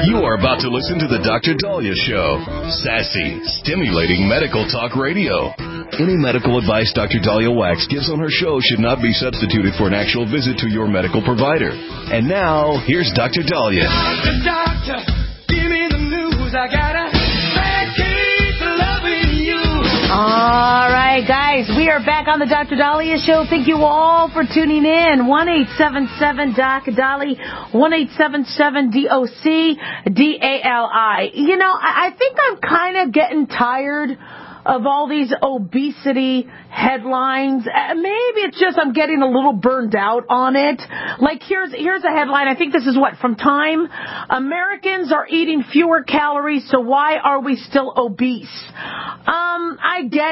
You are about to listen to the Dr. Dahlia Show. Sassy, stimulating medical talk radio. Any medical advice Dr. Dahlia Wax gives on her show should not be substituted for an actual visit to your medical provider. And now, here's Dr. Dahlia. Doctor, give me the news. I got a bad case of loving you. All right, guys, we are back on the Dr. Dahlia Show. Thank you all for tuning in. 1-877-DOC-DALI, 1-877-DOC-DALI. You know, I think I'm kind of getting tired of all these obesity headlines. Maybe it's just I'm getting a little burned out on it. Like, here's a headline. I think this is from Time. Americans are eating fewer calories, so why are we still obese? I get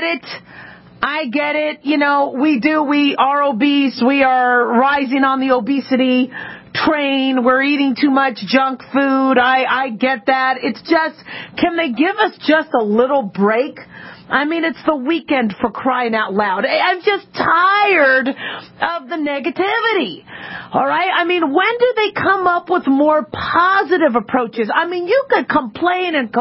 it. You know, we are obese. We are rising on the obesity train. We're eating too much junk food. I get that. It's just, can they give us just a little break? I mean, it's the weekend, for crying out loud. I'm just tired of the negativity. All right? I mean, when do they come up with more positive approaches? I mean, you could complain and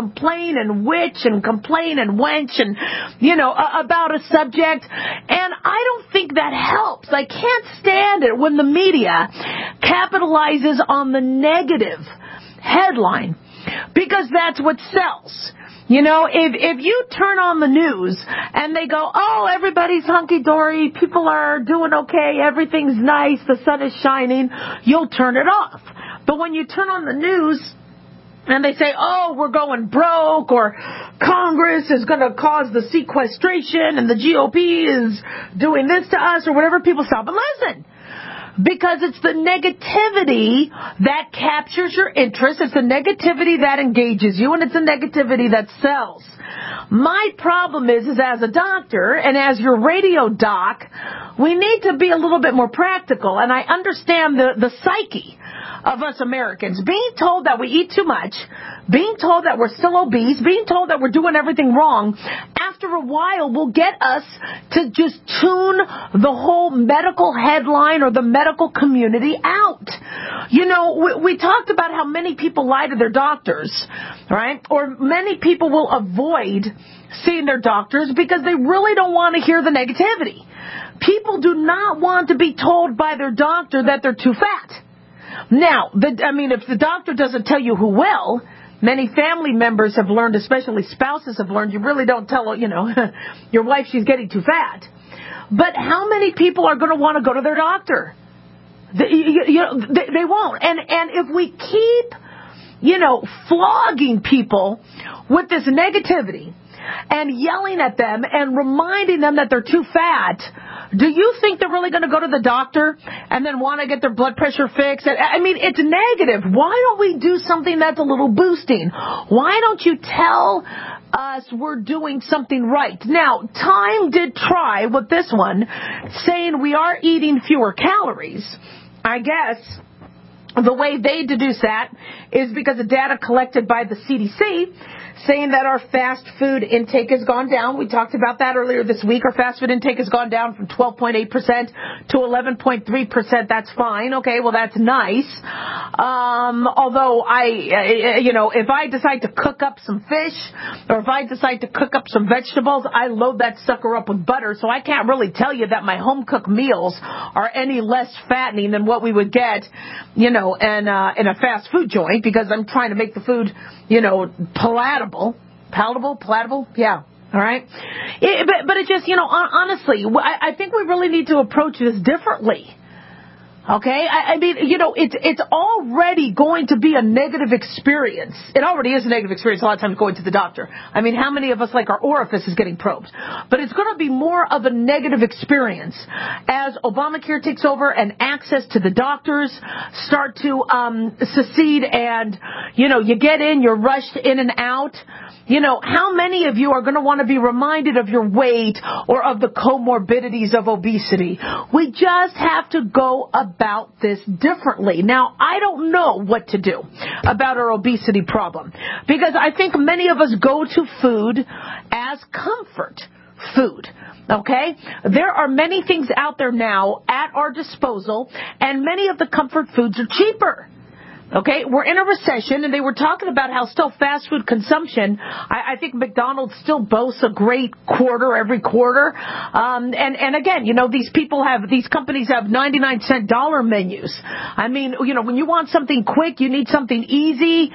witch and complain and wench and, about a subject, and I don't think that helps. I can't stand it when the media capitalizes on the negative headline, because that's what sells. You know, if you turn on the news and they go, oh, everybody's hunky-dory, people are doing okay, everything's nice, the sun is shining, you'll turn it off. But when you turn on the news and they say, oh, we're going broke, or Congress is going to cause the sequestration and the GOP is doing this to us, or whatever, people stop and listen. Because it's the negativity that captures your interest. It's the negativity that engages you, and it's the negativity that sells. My problem is as a doctor and as your radio doc, we need to be a little bit more practical. And I understand the psyche of us Americans. Being told that we eat too much, being told that we're still obese, being told that we're doing everything wrong, after a while will get us to just tune the whole medical headline or the medical community out. You know, we talked about how many people lie to their doctors, right? Or many people will avoid seeing their doctors because they really don't want to hear the negativity. People do not want to be told by their doctor that they're too fat. Now, if the doctor doesn't tell you who will, many family members have learned, especially spouses have learned, you really don't tell, your wife she's getting too fat. But how many people are going to want to go to their doctor? They won't. And if we keep, flogging people with this negativity and yelling at them and reminding them that they're too fat, do you think they're really going to go to the doctor and then want to get their blood pressure fixed? I mean, it's negative. Why don't we do something that's a little boosting? Why don't you tell us we're doing something right? Now, Time did try with this one, saying we are eating fewer calories. I guess the way they deduce that is because of data collected by the CDC, saying that our fast food intake has gone down. We talked about that earlier this week. Our fast food intake has gone down from 12.8% to 11.3%. That's fine. Okay, well, that's nice. Although if I decide to cook up some fish or if I decide to cook up some vegetables, I load that sucker up with butter. So I can't really tell you that my home cooked meals are any less fattening than what we would get, in a fast food joint, because I'm trying to make the food, palatable, yeah, all right? But it just, honestly, I think we really need to approach this differently. Okay? It's already going to be a negative experience. It already is a negative experience a lot of times going to the doctor. I mean, how many of us like our orifice is getting probed? But it's going to be more of a negative experience as Obamacare takes over and access to the doctors start to secede, and, you get in, you're rushed in and out. How many of you are going to want to be reminded of your weight or of the comorbidities of obesity? We just have to go about this differently. Now, I don't know what to do about our obesity problem, because I think many of us go to food as comfort food. Okay? There are many things out there now at our disposal, and many of the comfort foods are cheaper. Okay, we're in a recession, and they were talking about how still fast food consumption, I think McDonald's still boasts a great quarter every quarter. And again, these companies have 99-cent dollar menus. I mean, when you want something quick, you need something easy,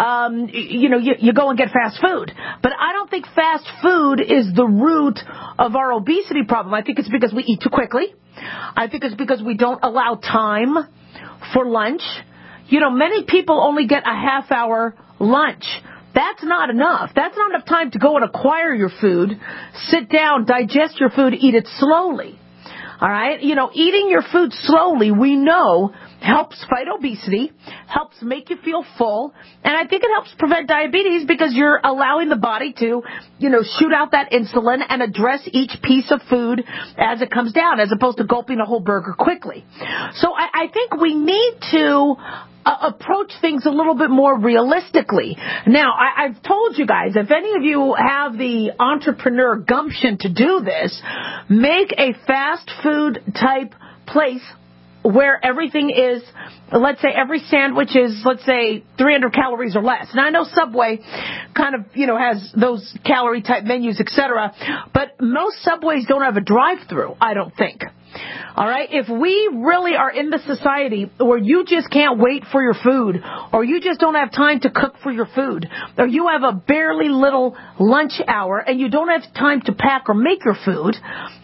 you go and get fast food. But I don't think fast food is the root of our obesity problem. I think it's because we eat too quickly. I think it's because we don't allow time for lunch. Many people only get a half-hour lunch. That's not enough. That's not enough time to go and acquire your food, sit down, digest your food, eat it slowly. All right? Eating your food slowly, we know, helps fight obesity, helps make you feel full, and I think it helps prevent diabetes because you're allowing the body to, shoot out that insulin and address each piece of food as it comes down, as opposed to gulping a whole burger quickly. So I think we need to approach things a little bit more realistically. Now, I've told you guys, if any of you have the entrepreneur gumption to do this, make a fast food type place where everything is, let's say every sandwich is, 300 calories or less. Now, I know Subway kind of, has those calorie type menus, etc., but most Subways don't have a drive-through, I don't think. All right, if we really are in the society where you just can't wait for your food, or you just don't have time to cook for your food, or you have a barely little lunch hour and you don't have time to pack or make your food,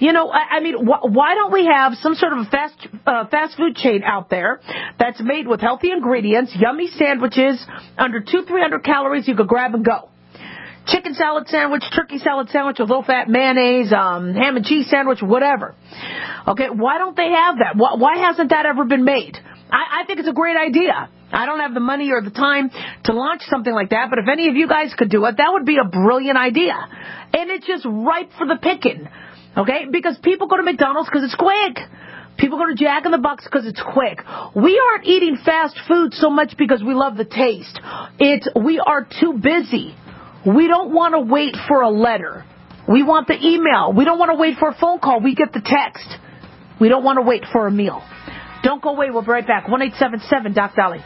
why don't we have some sort of a fast food chain out there that's made with healthy ingredients, yummy sandwiches, under 200-300 calories you could grab and go. Chicken salad sandwich, turkey salad sandwich with low-fat mayonnaise, ham and cheese sandwich, whatever. Okay, why don't they have that? Why hasn't that ever been made? I think it's a great idea. I don't have the money or the time to launch something like that, but if any of you guys could do it, that would be a brilliant idea. And it's just ripe for the picking, okay? Because people go to McDonald's because it's quick. People go to Jack in the Box because it's quick. We aren't eating fast food so much because we love the taste. We are too busy. We don't want to wait for a letter. We want the email. We don't want to wait for a phone call. We get the text. We don't want to wait for a meal. Don't go away. We'll be right back. 1-877-Doc Dolly.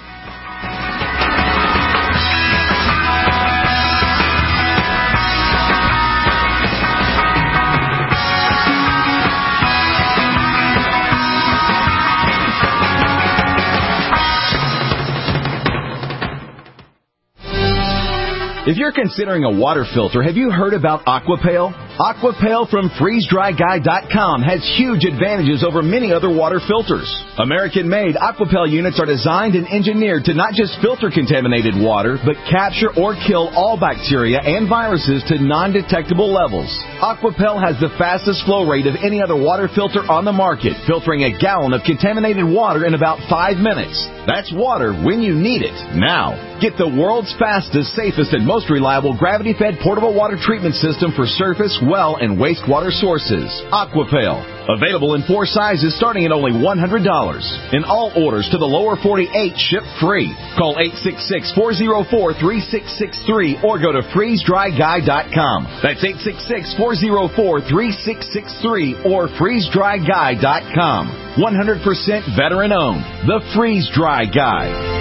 If you're considering a water filter, have you heard about Aquapail? Aquapail from FreezeDryGuy.com has huge advantages over many other water filters. American-made Aquapail units are designed and engineered to not just filter contaminated water, but capture or kill all bacteria and viruses to non-detectable levels. Aquapail has the fastest flow rate of any other water filter on the market, filtering a gallon of contaminated water in about 5 minutes. That's water when you need it, now. Get the world's fastest, safest, and most reliable gravity-fed portable water treatment system for surface, well, and wastewater sources. Aquapail. Available in 4 sizes starting at only $100. And all orders to the lower 48 ship free. Call 866-404-3663 or go to FreezeDryGuy.com. That's 866-404-3663 or FreezeDryGuy.com. 100% veteran owned. The Freeze Dry Guy.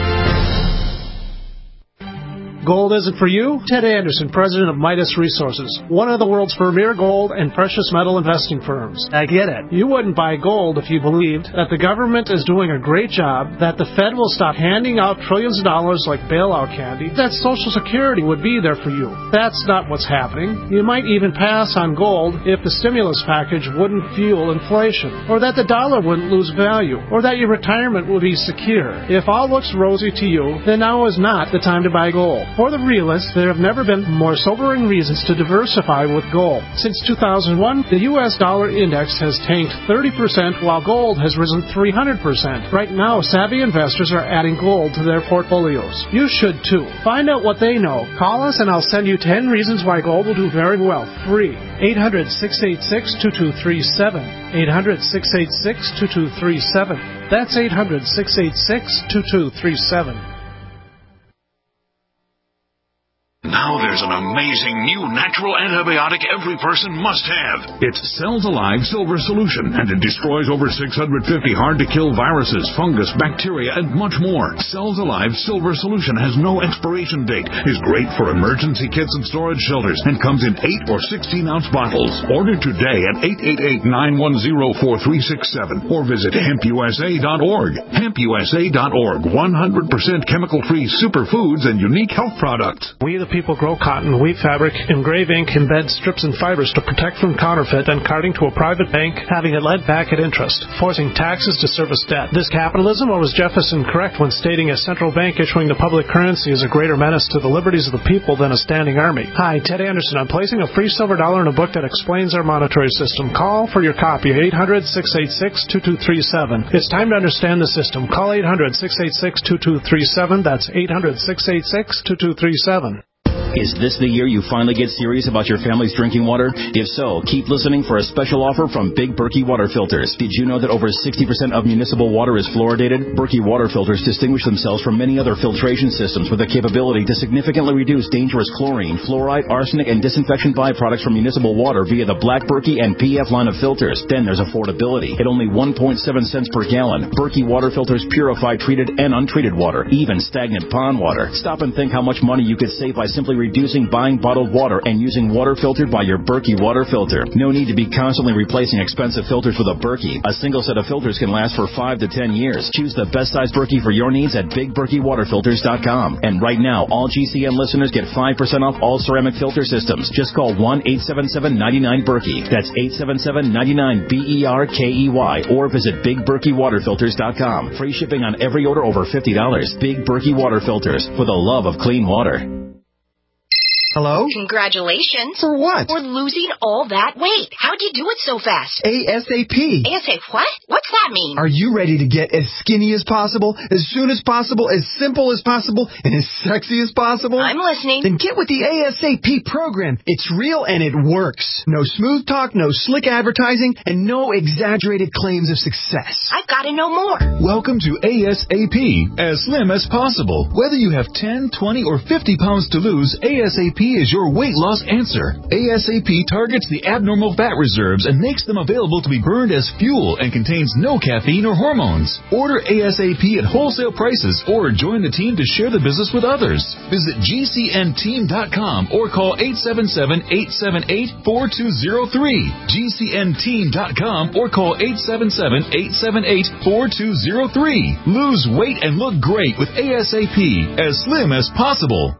Gold isn't for you? Ted Anderson, president of Midas Resources, one of the world's premier gold and precious metal investing firms. I get it. You wouldn't buy gold if you believed that the government is doing a great job, that the Fed will stop handing out trillions of dollars like bailout candy, that Social Security would be there for you. That's not what's happening. You might even pass on gold if the stimulus package wouldn't fuel inflation, or that the dollar wouldn't lose value, or that your retirement would be secure. If all looks rosy to you, then now is not the time to buy gold. For the realists, there have never been more sobering reasons to diversify with gold. Since 2001, the U.S. dollar index has tanked 30% while gold has risen 300%. Right now, savvy investors are adding gold to their portfolios. You should too. Find out what they know. Call us and I'll send you 10 reasons why gold will do very well. Free. 800-686-2237. 800-686-2237. That's 800-686-2237. Now there's an amazing new natural antibiotic every person must have. It's Cells Alive Silver Solution, and it destroys over 650 hard-to-kill viruses, fungus, bacteria, and much more. Cells Alive Silver Solution has no expiration date, is great for emergency kits and storage shelters, and comes in 8 or 16-ounce bottles. Order today at 888-910-4367 or visit hempusa.org. Hempusa.org, 100% chemical-free superfoods and unique health products. We the people grow cotton, weave fabric, engrave ink, embed strips and fibers to protect from counterfeit and carting to a private bank, having it lent back at interest, forcing taxes to service debt. This capitalism, or was Jefferson correct when stating a central bank issuing the public currency is a greater menace to the liberties of the people than a standing army? Hi, Ted Anderson. I'm placing a free silver dollar in a book that explains our monetary system. Call for your copy at 800-686-2237. It's time to understand the system. Call 800-686-2237. That's 800-686-2237. Is this the year you finally get serious about your family's drinking water? If so, keep listening for a special offer from Big Berkey Water Filters. Did you know that over 60% of municipal water is fluoridated? Berkey Water Filters distinguish themselves from many other filtration systems with the capability to significantly reduce dangerous chlorine, fluoride, arsenic, and disinfection byproducts from municipal water via the Black Berkey and PF line of filters. Then there's affordability. At only 1.7 cents per gallon, Berkey Water Filters purify treated and untreated water, even stagnant pond water. Stop and think how much money you could save by simply reducing buying bottled water and using water filtered by your Berkey water filter. No need to be constantly replacing expensive filters with a Berkey. A single set of filters can last for 5 to 10 years. Choose the best size Berkey for your needs at BigBerkeyWaterFilters.com. And right now, all GCN listeners get 5% off all ceramic filter systems. Just call 1-877-99-BERKEY. That's 877-99-BERKEY or visit BigBerkeyWaterFilters.com. Free shipping on every order over $50. Big Berkey Water Filters, for the love of clean water. Hello? Congratulations. For what? For losing all that weight. How'd you do it so fast? ASAP. ASAP what? What's that mean? Are you ready to get as skinny as possible, as soon as possible, as simple as possible, and as sexy as possible? I'm listening. Then get with the ASAP program. It's real and it works. No smooth talk, no slick advertising, and no exaggerated claims of success. I've got to know more. Welcome to ASAP, as slim as possible. Whether you have 10, 20, or 50 pounds to lose, ASAP is your weight loss answer. ASAP targets the abnormal fat reserves and makes them available to be burned as fuel and contains no caffeine or hormones. Order ASAP at wholesale prices or join the team to share the business with others. Visit GCNteam.com or call 877-878-4203. GCNteam.com or call 877-878-4203. Lose weight and look great with ASAP, as slim as possible.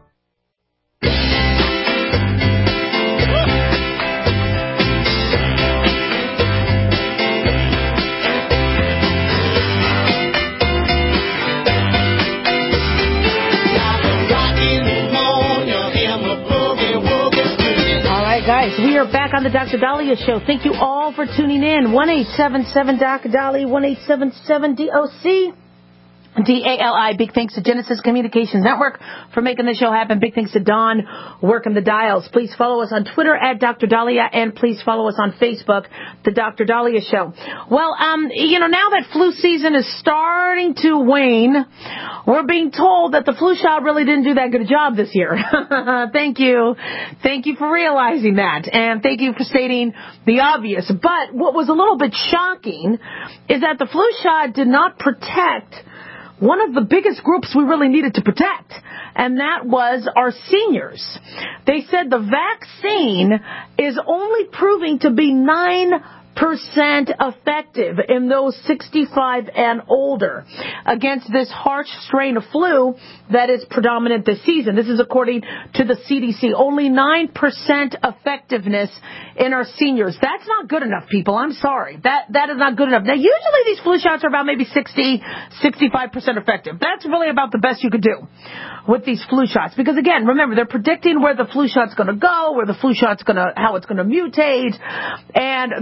Guys, we are back on the Dr. Dahlia Show. Thank you all for tuning in. 1-877-DOC-DALI, 1-877-DOC. DALI. Big thanks to Genesis Communications Network for making the show happen. Big thanks to Don working the dials. Please follow us on Twitter at Dr. Dahlia, and please follow us on Facebook, The Dr. Dahlia Show. Well, now that flu season is starting to wane, we're being told that the flu shot really didn't do that good a job this year. Thank you. Thank you for realizing that, and thank you for stating the obvious. But what was a little bit shocking is that the flu shot did not protect one of the biggest groups we really needed to protect, and that was our seniors. They said the vaccine is only proving to be 9% effective in those 65 and older against this harsh strain of flu that is predominant this season. This is according to the CDC. Only 9% effectiveness in our seniors. That's not good enough, people. I'm sorry. That is not good enough. Now, usually these flu shots are about maybe 65% effective. That's really about the best you could do with these flu shots. Because, again, remember, they're predicting where the flu shot's going to go, where the flu shot's going to, how it's going to mutate, and they're hoping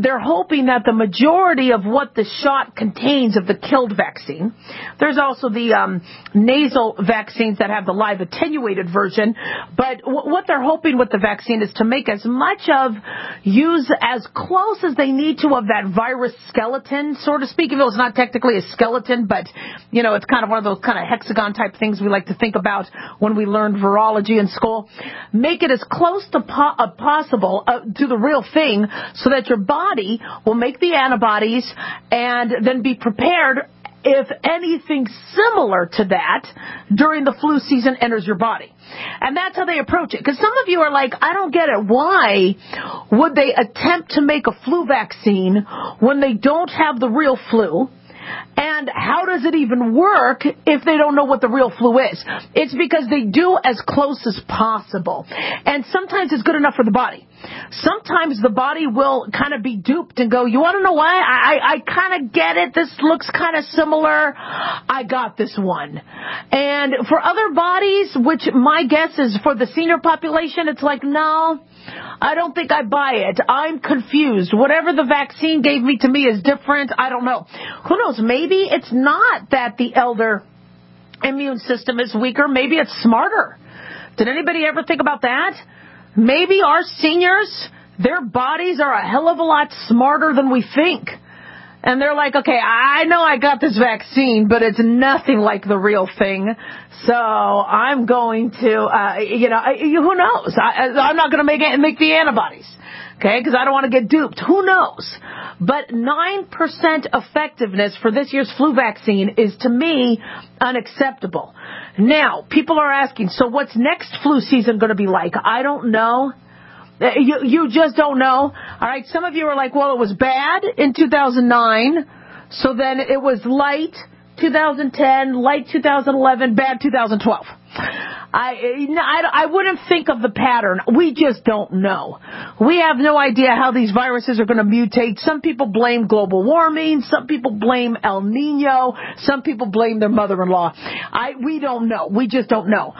hoping that the majority of what the shot contains of the killed vaccine, there's also the nasal vaccines that have the live attenuated version, but what they're hoping with the vaccine is to make as much of, use as close as they need to of that virus skeleton, so to speak, even though it's not technically a skeleton, but, you know, it's kind of one of those kind of hexagon type things we like to think about when we learned virology in school. Make it as close to possible to the real thing so that your body will make the antibodies and then be prepared if anything similar to that during the flu season enters your body. And that's how they approach it. Because some of you are like, I don't get it. Why would they attempt to make a flu vaccine when they don't have the real flu? And how does it even work if they don't know what the real flu is? It's because they do as close as possible. And sometimes it's good enough for the body. Sometimes the body will kind of be duped and go, you want to know why? I kind of get it. This looks kind of similar. I got this one. And for other bodies, which my guess is for the senior population, it's like, no, I don't think I buy it. I'm confused. Whatever the vaccine gave me to me is different. I don't know. Who knows? Maybe it's not that the elder immune system is weaker. Maybe it's smarter. Did anybody ever think about that? Maybe our seniors, their bodies are a hell of a lot smarter than we think. And they're like, okay, I know I got this vaccine, but it's nothing like the real thing. So I'm going to, who knows? I'm not going to make the antibodies, okay, because I don't want to get duped. Who knows? But 9% effectiveness for this year's flu vaccine is, to me, unacceptable. Now, people are asking, so what's next flu season going to be like? I don't know. You just don't know. All right, some of you are like, well, it was bad in 2009, so then it was light 2010, light 2011, bad 2012. I wouldn't think of the pattern. We just don't know. We have no idea how these viruses are going to mutate. Some people blame global warming. Some people blame El Nino. Some people blame their mother-in-law. We don't know. We just don't know.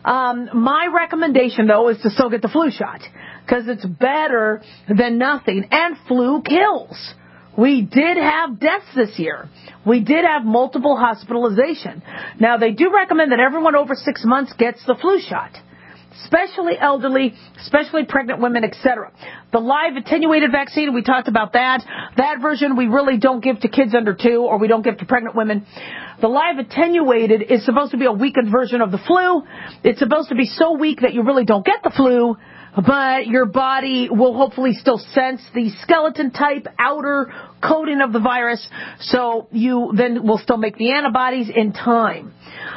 My recommendation, though, is to still get the flu shot because it's better than nothing. And flu kills. We did have deaths this year. We did have multiple hospitalization. Now, they do recommend that everyone over 6 months gets the flu shot, especially elderly, especially pregnant women, etc. The live attenuated vaccine, we talked about that. That version we really don't give to kids under 2, or we don't give to pregnant women. The live attenuated is supposed to be a weakened version of the flu. It's supposed to be so weak that you really don't get the flu, but your body will hopefully still sense the skeleton type outer coating of the virus, so you then will still make the antibodies in time.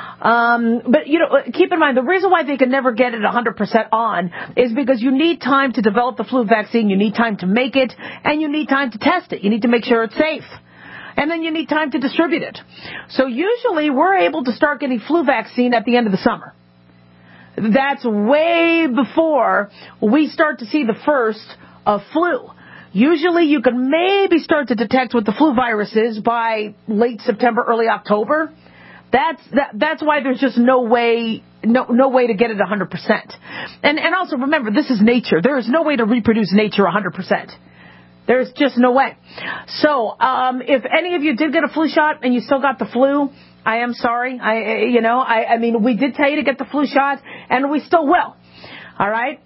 But, keep in mind, the reason why they can never get it 100% on is because you need time to develop the flu vaccine, you need time to make it, and you need time to test it. You need to make sure it's safe. And then you need time to distribute it. So usually we're able to start getting flu vaccine at the end of the summer. That's way before we start to see the first of flu. Usually you can maybe start to detect what the flu virus is by late September, early October. That's why there's just no way to get it 100%. And also remember, this is nature. There is no way to reproduce nature 100%. There's just no way. So, if any of you did get a flu shot and you still got the flu, I am sorry. I mean, we did tell you to get the flu shot, and we still will. All right?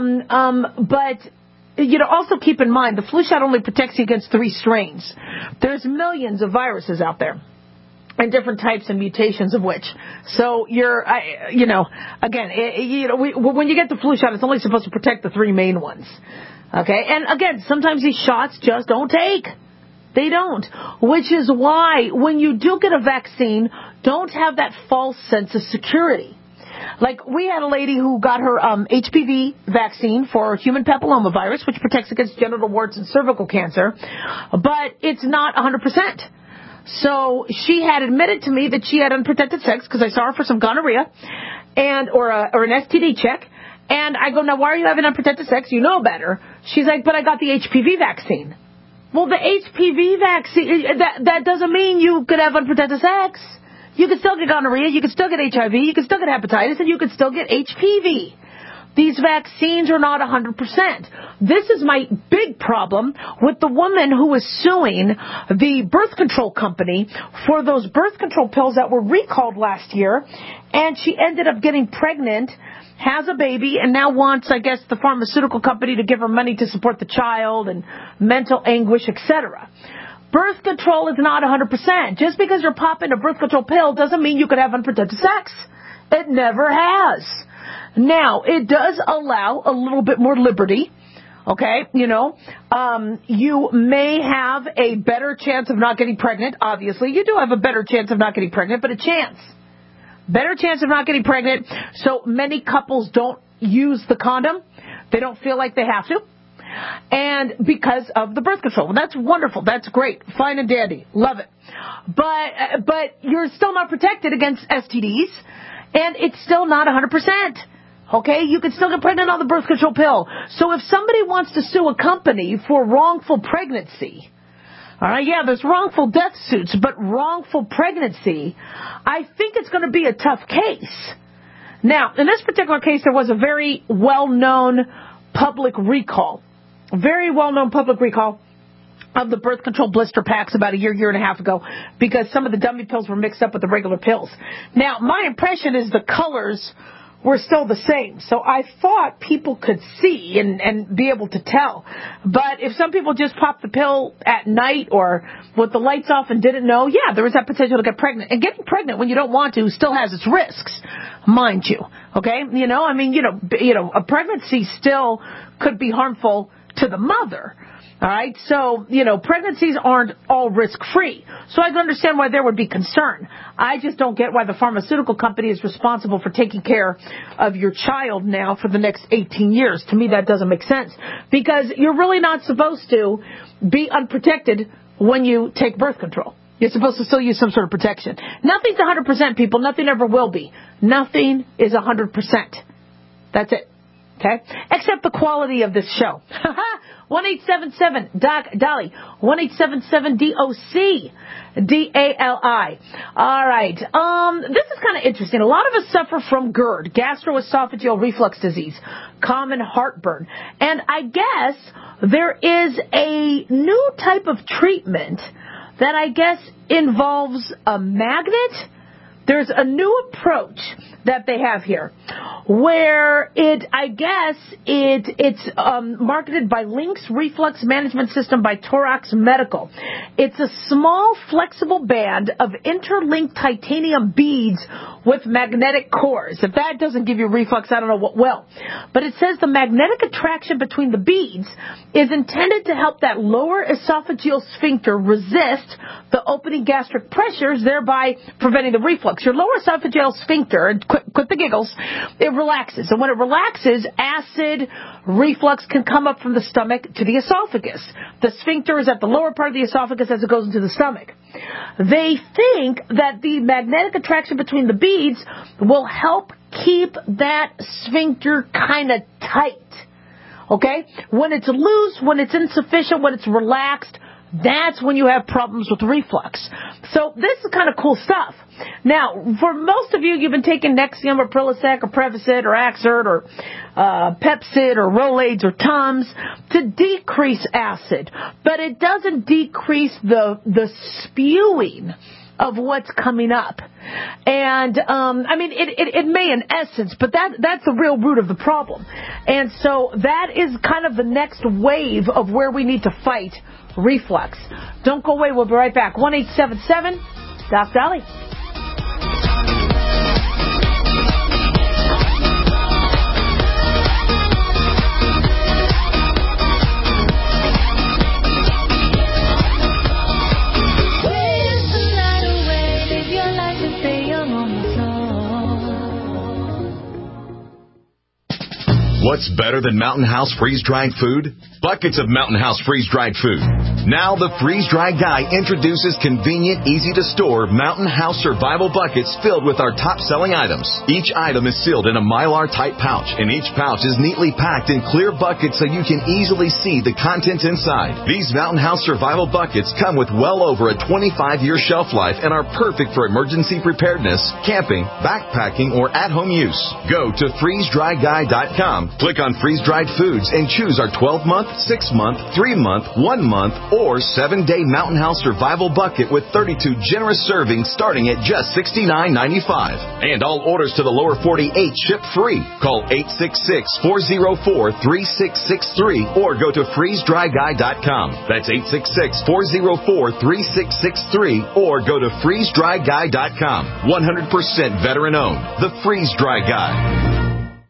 But, also keep in mind, the flu shot only protects you against 3 strains. There's millions of viruses out there, and different types and mutations of which. So when you get the flu shot, it's only supposed to protect the 3 main ones. Okay? And again, sometimes these shots just don't take. They don't. Which is why when you do get a vaccine, don't have that false sense of security. Like, we had a lady who got her HPV vaccine for human papillomavirus, which protects against genital warts and cervical cancer, but it's not 100%. So she had admitted to me that she had unprotected sex because I saw her for some gonorrhea or an STD check. And I go, now, why are you having unprotected sex? You know better. She's like, but I got the HPV vaccine. Well, the HPV vaccine, that doesn't mean you could have unprotected sex. You could still get gonorrhea, you could still get HIV, you could still get hepatitis, and you could still get HPV. These vaccines are not 100%. This is my big problem with the woman who is suing the birth control company for those birth control pills that were recalled last year, and she ended up getting pregnant, has a baby, and now wants, I guess, the pharmaceutical company to give her money to support the child and mental anguish, etc. Birth control is not 100%. Just because you're popping a birth control pill doesn't mean you could have unprotected sex. It never has. Now, it does allow a little bit more liberty. Okay, you may have a better chance of not getting pregnant. Obviously, you do have a better chance of not getting pregnant, but a chance. Better chance of not getting pregnant. So many couples don't use the condom. They don't feel like they have to. And because of the birth control. Well, that's wonderful. That's great. Fine and dandy. Love it. But you're still not protected against STDs. And it's still not 100%. Okay? You can still get pregnant on the birth control pill. So if somebody wants to sue a company for wrongful pregnancy, all right, yeah, there's wrongful death suits, but wrongful pregnancy, I think it's going to be a tough case. Now, in this particular case, there was a very well-known public recall. Very well-known public recall of the birth control blister packs about a year and a half ago, because some of the dummy pills were mixed up with the regular pills. Now, my impression is the colors were still the same. So I thought people could see and be able to tell. But if some people just popped the pill at night or with the lights off and didn't know, yeah, there was that potential to get pregnant. And getting pregnant when you don't want to still has its risks, mind you. Okay? A pregnancy still could be harmful to the mother. All right, so, pregnancies aren't all risk-free. So I can understand why there would be concern. I just don't get why the pharmaceutical company is responsible for taking care of your child now for the next 18 years. To me, that doesn't make sense. Because you're really not supposed to be unprotected when you take birth control. You're supposed to still use some sort of protection. Nothing's 100%, people. Nothing ever will be. Nothing is 100%. That's it. Okay? Except the quality of this show. 1-877-DOC-DOLLY. 1-877-DOC-DALI. All right. This is kind of interesting. A lot of us suffer from GERD, gastroesophageal reflux disease, common heartburn. And I guess there is a new type of treatment that I guess involves a magnet. There's a new approach that they have here where it's marketed by Lynx Reflux Management System by Torax Medical. It's a small, flexible band of interlinked titanium beads with magnetic cores. If that doesn't give you reflux, I don't know what will. But it says the magnetic attraction between the beads is intended to help that lower esophageal sphincter resist the opening gastric pressures, thereby preventing the reflux. Your lower esophageal sphincter, and quit the giggles, it relaxes. And when it relaxes, acid reflux can come up from the stomach to the esophagus. The sphincter is at the lower part of the esophagus as it goes into the stomach. They think that the magnetic attraction between the beads will help keep that sphincter kind of tight. Okay? When it's loose, when it's insufficient, when it's relaxed, that's when you have problems with reflux. So this is kind of cool stuff. Now, for most of you, you've been taking Nexium or Prilosec or Prevacid or Axert or Pepcid or Rolaids or Tums to decrease acid. But it doesn't decrease the spewing of what's coming up. And, it may in essence, but that's the real root of the problem. And so that is kind of the next wave of where we need to fight reflux. Don't go away. We'll be right back. 1-877-DOC-DOLLY. What's better than Mountain House freeze-dried food? Buckets of Mountain House freeze-dried food. Now the freeze-dried guy introduces convenient, easy-to-store Mountain House survival buckets filled with our top-selling items. Each item is sealed in a Mylar-type pouch, and each pouch is neatly packed in clear buckets so you can easily see the contents inside. These Mountain House survival buckets come with well over a 25-year shelf life and are perfect for emergency preparedness, camping, backpacking, or at-home use. Go to freezedryguy.com, click on freeze-dried foods, and choose our 12-month, 6-month, 3-month, 1-month, or 7-day Mountain House survival bucket with 32 generous servings starting at just $69.95. And all orders to the lower 48 ship free. Call 866-404-3663 or go to freezedryguy.com. That's 866-404-3663 or go to freezedryguy.com. 100% veteran owned. The Freeze Dry Guy.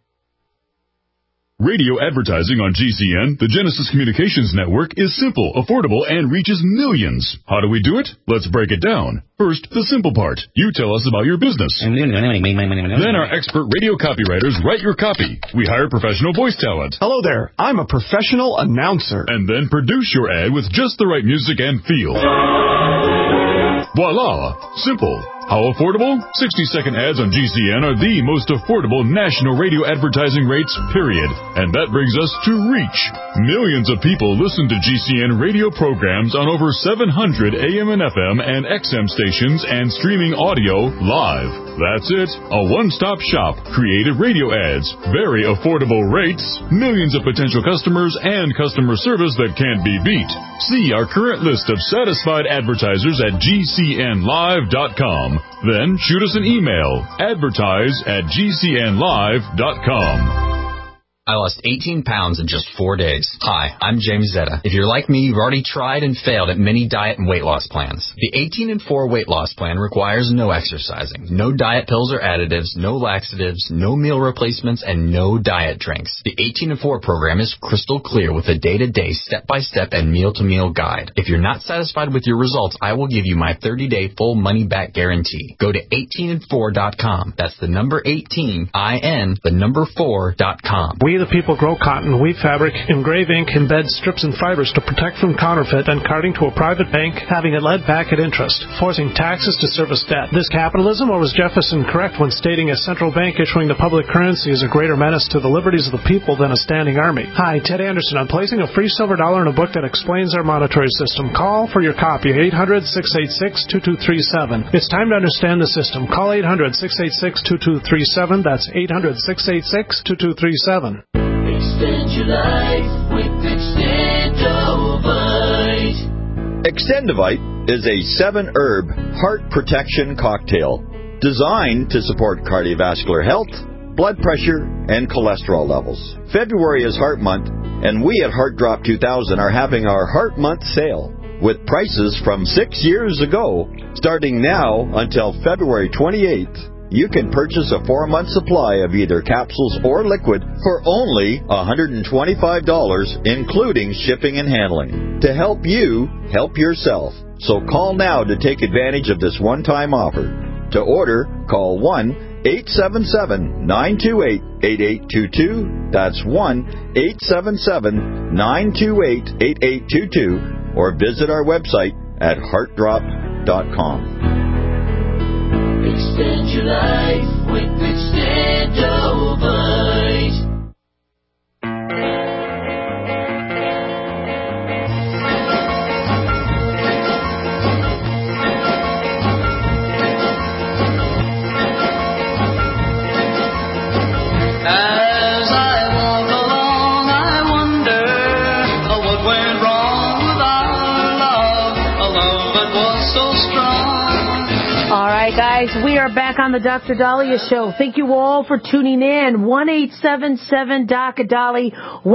Radio advertising on GCN, the Genesis Communications Network, is simple, affordable, and reaches millions. How do we do it? Let's break it down. First, the simple part. You tell us about your business. Then our expert radio copywriters write your copy. We hire professional voice talent. Hello there. I'm a professional announcer. And then produce your ad with just the right music and feel. Voila! Simple. How affordable? 60-second ads on GCN are the most affordable national radio advertising rates, period. And that brings us to reach. Millions of people listen to GCN radio programs on over 700 AM and FM and XM stations and streaming audio live. That's it. A one-stop shop. Creative radio ads. Very affordable rates. Millions of potential customers and customer service that can't be beat. See our current list of satisfied advertisers at GCNlive.com. Then shoot us an email, advertise@gcnlive.com. I lost 18 pounds in just 4 days. Hi, I'm James Zetta. If you're like me, you've already tried and failed at many diet and weight loss plans. The 18 and 4 weight loss plan requires no exercising, no diet pills or additives, no laxatives, no meal replacements, and no diet drinks. The 18 and 4 program is crystal clear with a day-to-day, step-by-step, and meal-to-meal guide. If you're not satisfied with your results, I will give you my 30-day full money-back guarantee. Go to 18and4.com. That's the number 18, I-N, the number 4.com. We the people grow cotton, weave fabric, engrave ink, embed strips and fibers to protect from counterfeit and carting to a private bank, having it led back at interest, forcing taxes to service debt. This capitalism, or was Jefferson correct when stating a central bank issuing the public currency is a greater menace to the liberties of the people than a standing army? Hi, Ted Anderson. I'm placing a free silver dollar in a book that explains our monetary system. Call for your copy, 800-686-2237. It's time to understand the system. Call 800-686-2237. That's 800-686-2237. Extend your life with Extendovite. Extendovite is a 7-herb heart protection cocktail designed to support cardiovascular health, blood pressure, and cholesterol levels. February is Heart Month, and we at Heart Drop 2000 are having our Heart Month sale with prices from 6 years ago, starting now until February 28th. You can purchase a 4-month supply of either capsules or liquid for only $125, including shipping and handling. To help you, help yourself. So call now to take advantage of this one-time offer. To order, call 1-877-928-8822. That's 1-877-928-8822. Or visit our website at heartdrop.com. Extend your life with Extendovite. As I walk along, I wonder what went wrong with our love, a love that was so strong. All right, guys, we are back on the Dr. Dahlia Show. Thank you all for tuning in. 1-877-DOC-DALI,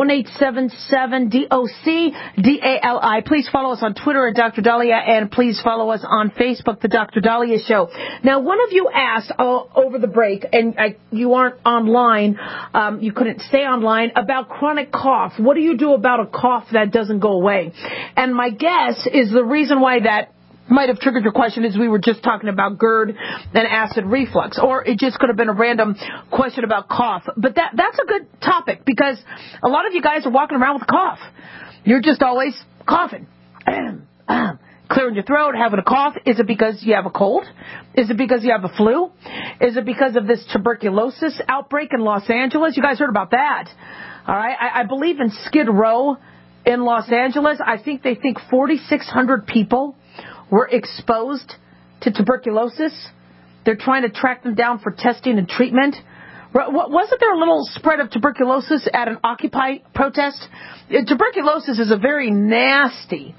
1-877-DOC-DALI. Please follow us on Twitter at Dr. Dahlia, and please follow us on Facebook, the Dr. Dahlia Show. Now, one of you asked over the break, and you aren't online, you couldn't stay online, about chronic cough. What do you do about a cough that doesn't go away? And my guess is the reason why that might have triggered your question is we were just talking about GERD and acid reflux, or it just could have been a random question about cough. But that's a good topic because a lot of you guys are walking around with a cough. You're just always coughing. clearing your throat, having a cough? Is it because you have a cold? Is it because you have a flu? Is it because of this tuberculosis outbreak in Los Angeles? You guys heard about that. All right. I believe in Skid Row in Los Angeles. I think they think 4,600 people were exposed to tuberculosis. They're trying to track them down for testing and treatment. Wasn't there a little spread of tuberculosis at an Occupy protest? Tuberculosis is a very nasty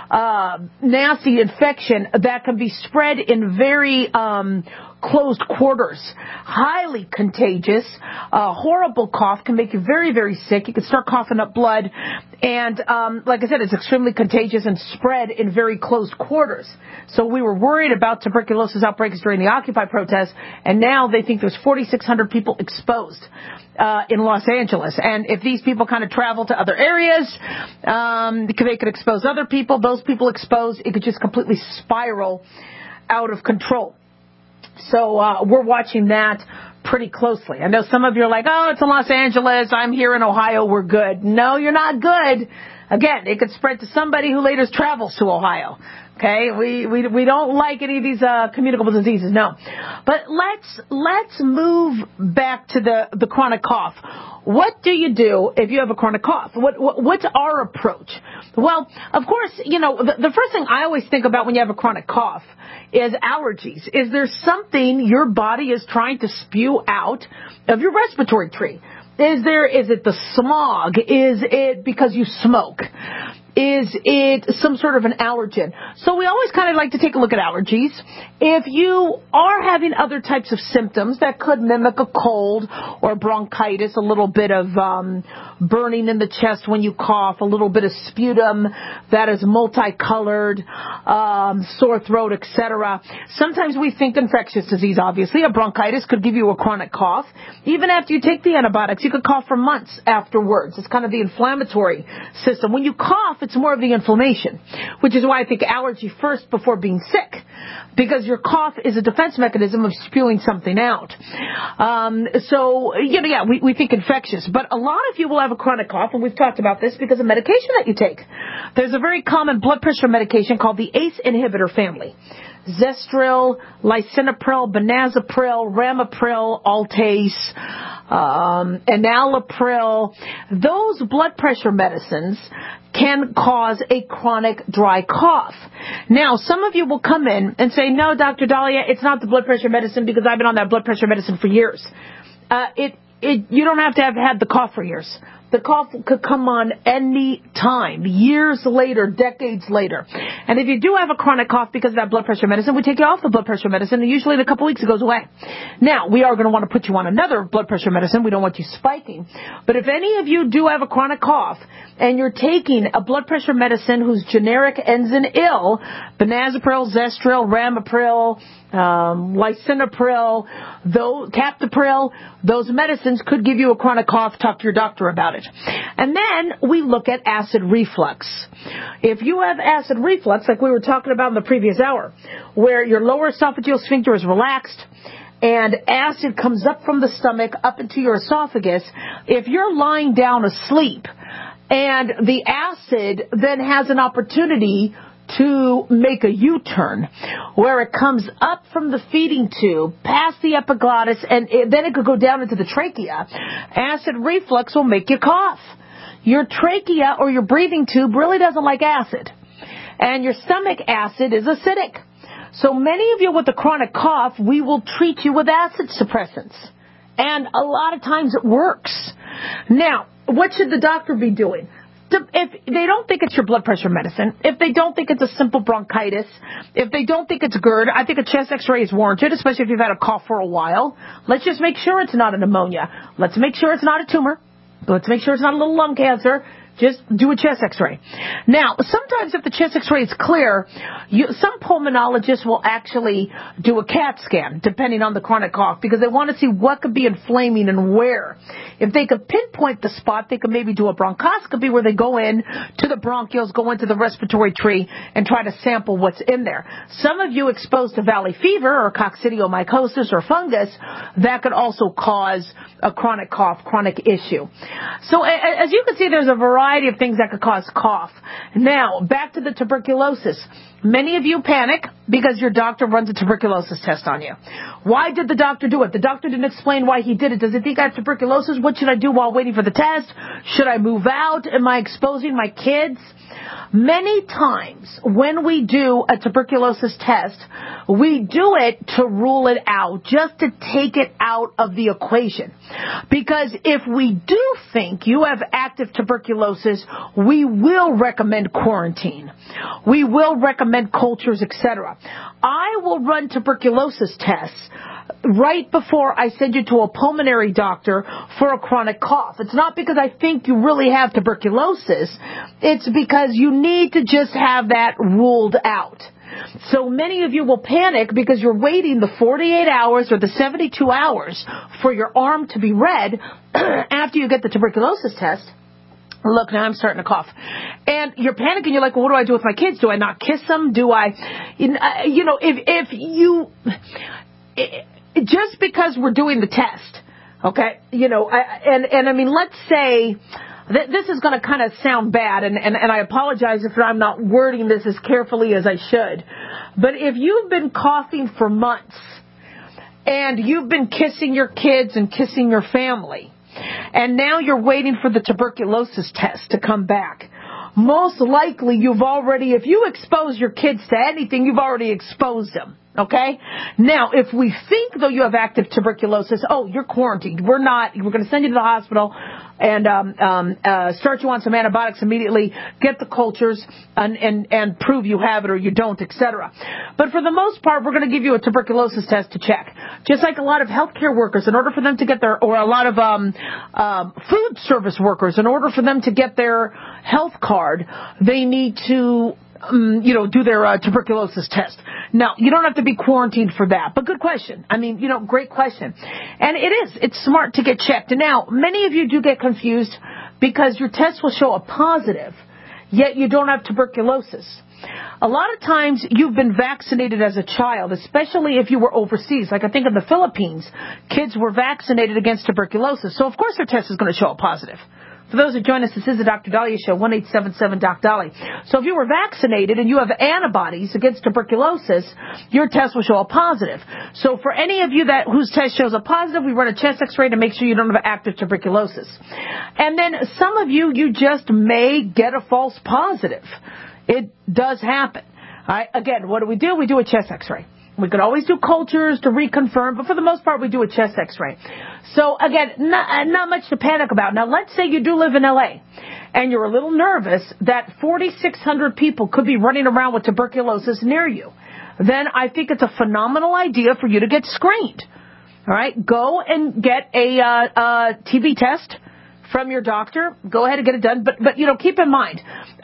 infection that can be spread in very closed quarters. Highly contagious. Horrible cough can make you very, very sick. You can start coughing up blood. And like I said, it's extremely contagious and spread in very closed quarters. So we were worried about tuberculosis outbreaks during the Occupy protests, and now they think there's 4,600 people exposed in Los Angeles. And if these people kind of travel to other areas, they could expose other people. Those people exposed, it could just completely spiral out of control. So we're watching that pretty closely. I know some of you are like, oh, it's in Los Angeles. I'm here in Ohio. We're good. No, you're not good. Again, it could spread to somebody who later travels to Ohio. Okay, we don't like any of these communicable diseases, no. But let's move back to the chronic cough. What do you do if you have a chronic cough? What's our approach? Well, of course, the first thing I always think about when you have a chronic cough is allergies. Is there something your body is trying to spew out of your respiratory tree? Is it the smog? Is it because you smoke? Is it some sort of an allergen? So we always kind of like to take a look at allergies. If you are having other types of symptoms that could mimic a cold or bronchitis, a little bit of burning in the chest when you cough, a little bit of sputum that is multicolored, sore throat, etc. Sometimes we think infectious disease, obviously. A bronchitis could give you a chronic cough. Even after you take the antibiotics, you could cough for months afterwards. It's kind of the inflammatory system. When you cough, it's more of the inflammation, which is why I think allergy first before being sick, because your cough is a defense mechanism of spewing something out. We think infectious, but a lot of you will have a chronic cough, and we've talked about this because of medication that you take. There's a very common blood pressure medication called the ACE inhibitor family. Zestril, lisinopril, benazepril, ramipril, Altase, enalapril. Those blood pressure medicines can cause a chronic dry cough. Now, some of you will come in and say, no, Dr. Dahlia, it's not the blood pressure medicine because I've been on that blood pressure medicine for years. You don't have to have had the cough for years. The cough could come on any time, years later, decades later. And if you do have a chronic cough because of that blood pressure medicine, we take you off the blood pressure medicine, and usually in a couple weeks it goes away. Now, we are going to want to put you on another blood pressure medicine. We don't want you spiking. But if any of you do have a chronic cough and you're taking a blood pressure medicine whose generic ends in ill, benazepril, Zestril, ramipril, lisinopril, captopril, those medicines could give you a chronic cough. Talk to your doctor about it. And then we look at acid reflux. If you have acid reflux, like we were talking about in the previous hour, where your lower esophageal sphincter is relaxed and acid comes up from the stomach up into your esophagus, if you're lying down asleep and the acid then has an opportunity to make a U-turn where it comes up from the feeding tube, past the epiglottis, and then it could go down into the trachea. Acid reflux will make you cough. Your trachea or your breathing tube really doesn't like acid, and your stomach acid is acidic. So many of you with a chronic cough, we will treat you with acid suppressants, and a lot of times it works. Now, what should the doctor be doing? If they don't think it's your blood pressure medicine, if they don't think it's a simple bronchitis, if they don't think it's GERD, I think a chest x-ray is warranted, especially if you've had a cough for a while. Let's just make sure it's not a pneumonia. Let's make sure it's not a tumor. Let's make sure it's not a little lung cancer. Just do a chest x-ray. Now, sometimes if the chest x-ray is clear, some pulmonologists will actually do a CAT scan, depending on the chronic cough, because they want to see what could be inflaming and where. If they could pinpoint the spot, they could maybe do a bronchoscopy where they go in to the bronchioles, go into the respiratory tree, and try to sample what's in there. Some of you exposed to valley fever or coccidiomycosis or fungus, that could also cause a chronic cough, chronic issue. So as you can see, there's a variety variety of things that could cause cough. Now, back to the tuberculosis. Many of you panic because your doctor runs a tuberculosis test on you. Why did the doctor do it? The doctor didn't explain why he did it. Does he think I have tuberculosis? What should I do while waiting for the test? Should I move out? Am I exposing my kids? Many times when we do a tuberculosis test, we do it to rule it out, just to take it out of the equation. Because if we do think you have active tuberculosis, we will recommend quarantine. We will recommend cultures, etc. I will run tuberculosis tests right before I send you to a pulmonary doctor for a chronic cough. It's not because I think you really have tuberculosis. It's because you need to just have that ruled out. So many of you will panic because you're waiting the 48 hours or the 72 hours for your arm to be red after you get the tuberculosis test. Look, now I'm starting to cough. And you're panicking. You're like, well, what do I do with my kids? Do I not kiss them? Do I, just because we're doing the test, okay, I mean, let's say this is going to kind of sound bad, and I apologize if I'm not wording this as carefully as I should, but if you've been coughing for months and you've been kissing your kids and kissing your family, and now you're waiting for the tuberculosis test to come back, most likely if you expose your kids to anything, you've already exposed them. Okay? Now, if we think, though, you have active tuberculosis, you're quarantined. We're going to send you to the hospital and start you on some antibiotics immediately, get the cultures, and prove you have it or you don't, etc. But for the most part, we're going to give you a tuberculosis test to check. Just like a lot of healthcare workers, in order for them to get or a lot of food service workers, in order for them to get their health card, they need to do their tuberculosis test. Now, you don't have to be quarantined for that, but good question. I mean, great question. And it's smart to get checked. And now, many of you do get confused because your test will show a positive, yet you don't have tuberculosis. A lot of times you've been vaccinated as a child, especially if you were overseas. Like I think in the Philippines, kids were vaccinated against tuberculosis. So, of course, their test is going to show a positive. For those who join us, this is the Dr. Dahlia Show, 1-877-DOC-DOLLY. So if you were vaccinated and you have antibodies against tuberculosis, your test will show a positive. So for any of you whose test shows a positive, we run a chest x-ray to make sure you don't have active tuberculosis. And then some of you just may get a false positive. It does happen. All right. Again, what do? We do a chest x-ray. We could always do cultures to reconfirm, but for the most part, we do a chest x-ray. So, again, not much to panic about. Now, let's say you do live in L.A., and you're a little nervous that 4,600 people could be running around with tuberculosis near you. Then I think it's a phenomenal idea for you to get screened. All right? Go and get a TB test from your doctor. Go ahead and get it done. But keep in mind,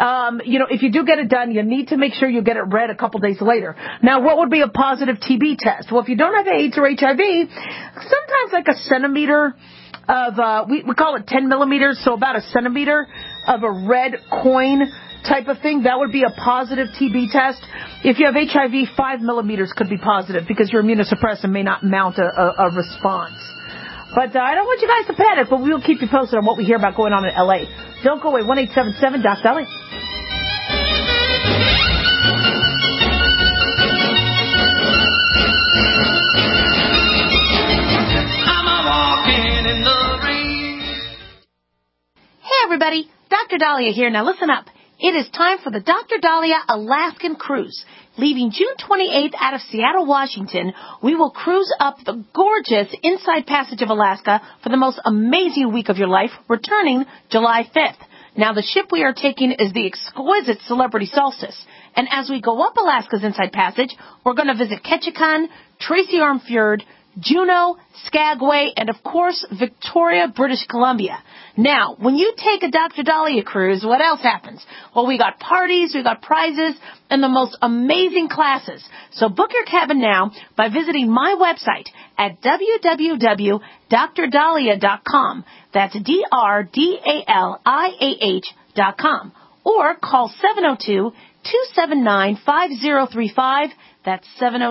if you do get it done, you need to make sure you get it read a couple days later. Now, what would be a positive TB test? Well, if you don't have AIDS or HIV, sometimes like a centimeter of, we call it 10 millimeters, so about a centimeter of a red coin type of thing, that would be a positive TB test. If you have HIV, 5 millimeters could be positive because your immunosuppressant may not mount a response. But I don't want you guys to panic, but we will keep you posted on what we hear about going on in L.A. Don't go away. 1-877-DOC-DOLLY. Hey, everybody. Dr. Dahlia here. Now, listen up. It is time for the Dr. Dahlia Alaskan Cruise. Leaving June 28th out of Seattle, Washington, we will cruise up the gorgeous Inside Passage of Alaska for the most amazing week of your life, returning July 5th. Now, the ship we are taking is the exquisite Celebrity Solstice. And as we go up Alaska's Inside Passage, we're going to visit Ketchikan, Tracy Arm Fjord, Juneau, Skagway, and, of course, Victoria, British Columbia. Now, when you take a Dr. Dahlia cruise, what else happens? Well, we got parties, we got prizes, and the most amazing classes. So book your cabin now by visiting my website at www.drdahlia.com. That's DRDALIAH.com. Or call 702-279-5035. That's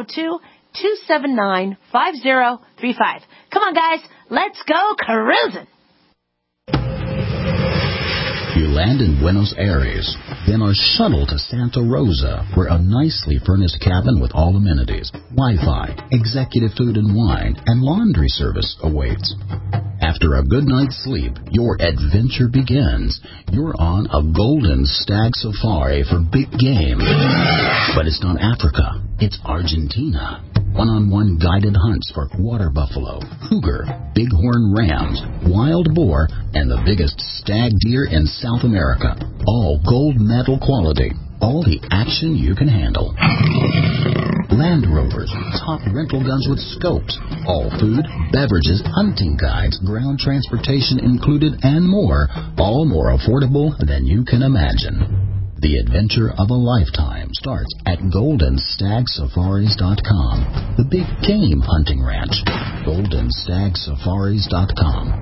702-279-5035. Come on, guys. Let's go cruising. You land in Buenos Aires, then are shuttled to Santa Rosa, where a nicely furnished cabin with all amenities, Wi-Fi, executive food and wine, and laundry service awaits. After a good night's sleep, your adventure begins. You're on a golden stag safari for big game. But it's not Africa, it's Argentina. One-on-one guided hunts for water buffalo, cougar, bighorn rams, wild boar, and the biggest stag deer in South America. All gold medal quality. All the action you can handle. Land Rovers, top rental guns with scopes, all food, beverages, hunting guides, ground transportation included, and more, all more affordable than you can imagine. The adventure of a lifetime starts at GoldenStagSafaris.com, the big game hunting ranch. GoldenStagSafaris.com.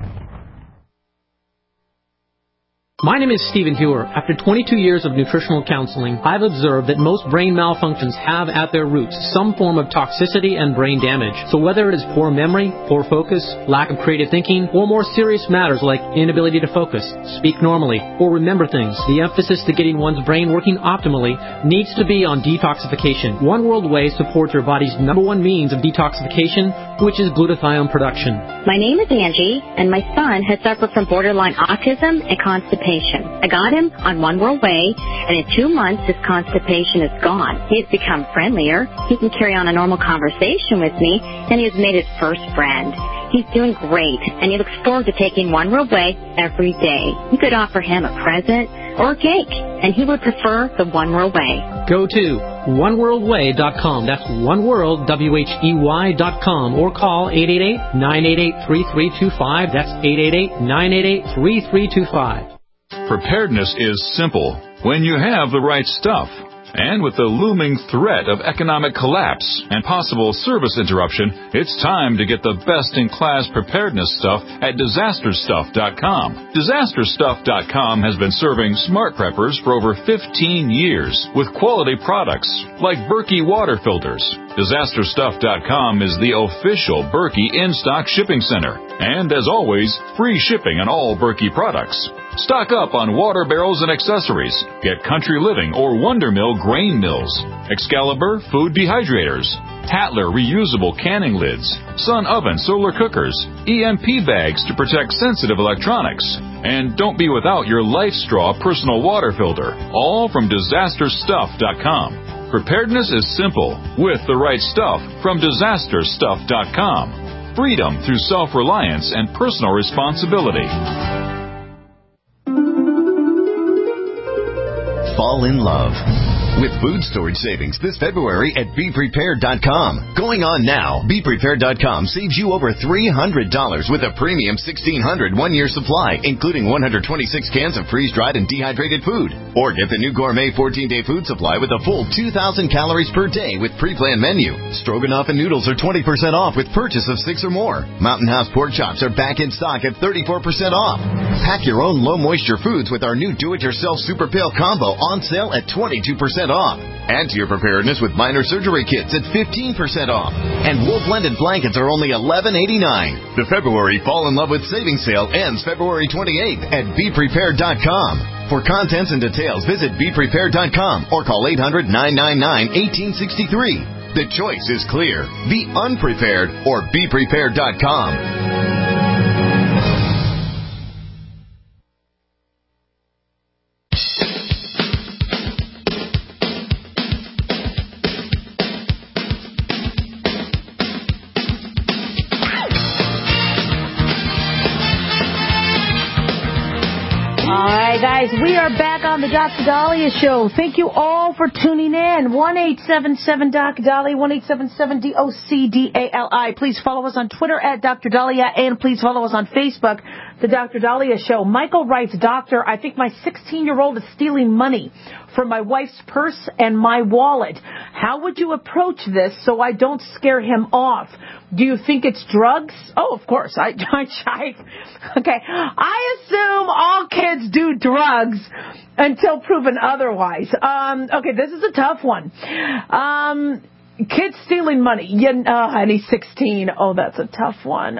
My name is Stephen Hewer. After 22 years of nutritional counseling, I've observed that most brain malfunctions have at their roots some form of toxicity and brain damage. So whether it is poor memory, poor focus, lack of creative thinking, or more serious matters like inability to focus, speak normally, or remember things, the emphasis to getting one's brain working optimally needs to be on detoxification. One World Whey supports your body's #1 means of detoxification, which is glutathione production. My name is Angie, and my son has suffered from borderline autism and constipation. I got him on One World Whey, and in 2 months his constipation is gone. He has become friendlier, he can carry on a normal conversation with me, and he has made his first friend. He's doing great, and he looks forward to taking One World Whey every day. You could offer him a present or a cake, and he would prefer the One World Whey. Go to oneworldwhey.com. That's oneworld.com, or call 888-988-3325. That's 888-988-3325. Preparedness is simple when you have the right stuff. And with the looming threat of economic collapse and possible service interruption, it's time to get the best-in-class preparedness stuff at DisasterStuff.com. DisasterStuff.com has been serving smart preppers for over 15 years with quality products like Berkey water filters. DisasterStuff.com is the official Berkey in-stock shipping center. And as always, free shipping on all Berkey products. Stock up on water barrels and accessories. Get Country Living or Wonder Mill grain mills, Excalibur food dehydrators, Tatler reusable canning lids, Sun oven solar cookers, EMP bags to protect sensitive electronics. And don't be without your Life Straw personal water filter, all from DisasterStuff.com. Preparedness is simple with the right stuff from DisasterStuff.com. Freedom through self-reliance and personal responsibility. Fall in love with food storage savings this February at BePrepared.com. Going on now, BePrepared.com saves you over $300 with a premium 1,600 one-year supply, including 126 cans of freeze-dried and dehydrated food. Or get the new gourmet 14-day food supply with a full 2,000 calories per day with pre-planned menu. Stroganoff and noodles are 20% off with purchase of 6 or more. Mountain House pork chops are back in stock at 34% off. Pack your own low-moisture foods with our new do-it-yourself Super Pail Combo on sale at 22% off. Add to your preparedness with minor surgery kits at 15% off. And wool blended blankets are only $11.89. The February Fall in Love with Savings sale ends February 28th at BePrepared.com. For contents and details, visit BePrepared.com or call 800-999-1863. The choice is clear. Be unprepared or BePrepared.com. Guys, we are back on the Dr. Dahlia Show. Thank you all for tuning in. 1-877-Dr. Dahlia, 1-877-DOCDALI. Please follow us on Twitter at Dr. Dahlia, and please follow us on Facebook, The Dr. Dahlia Show. Michael writes, Doctor, I think my 16-year-old is stealing money from my wife's purse and my wallet. How would you approach this so I don't scare him off? Do you think it's drugs? Oh, of course. Okay. I assume all kids do drugs until proven otherwise. Okay, this is a tough one. kids stealing money. And he's 16. Oh, that's a tough one.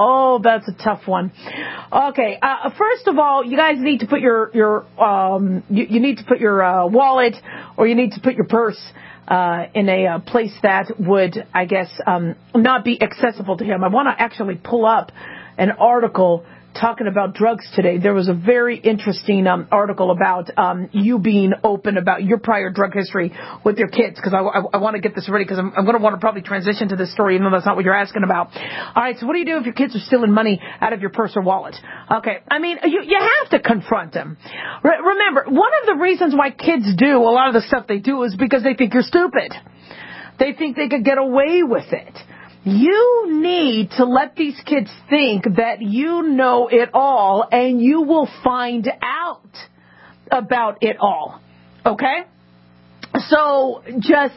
Okay. First of all, you guys need to put your you need to put your wallet, or you need to put your purse in a place that would, I guess, not be accessible to him. I want to actually pull up an article talking about drugs today. There was a very interesting article about you being open about your prior drug history with your kids, because I want to get this ready, because I'm going to want to probably transition to this story, even though that's not what you're asking about. All right, so what do you do if your kids are stealing money out of your purse or wallet? Okay, I mean, you have to confront them. Remember, one of the reasons why kids do a lot of the stuff they do is because they think you're stupid. They think they could get away with it. You need to let these kids think that you know it all, and you will find out about it all. Okay? So just,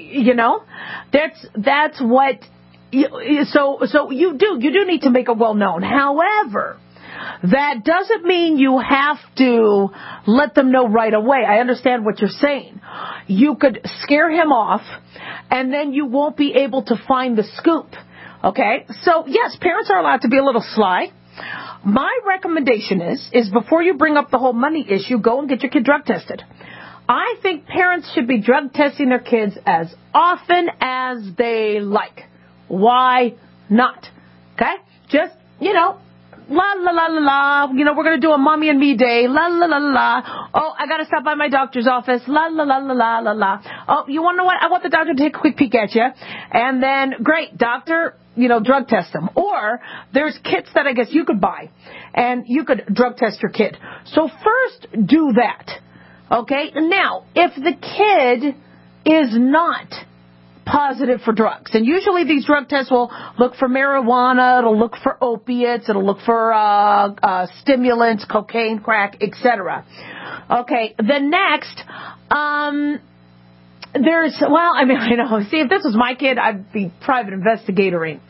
that's what, so you do need to make it well known. However, that doesn't mean you have to let them know right away. I understand what you're saying. You could scare him off, and then you won't be able to find the scoop. Okay? So, yes, parents are allowed to be a little sly. My recommendation is before you bring up the whole money issue, go and get your kid drug tested. I think parents should be drug testing their kids as often as they like. Why not? Okay? Just, la, la, la, la, la. We're going to do a mommy and me day. La, la, la, la, la. Oh, I got to stop by my doctor's office. La, la, la, la, la, la, la. Oh, you want to know what? I want the doctor to take a quick peek at you. And then, great, doctor, drug test them. Or there's kits that I guess you could buy, and you could drug test your kid. So first, do that. Okay? Now, if the kid is not positive for drugs, and usually these drug tests will look for marijuana, it'll look for opiates, it'll look for stimulants, cocaine, crack, etc. Okay, the next, see, if this was my kid, I'd be private investigatoring.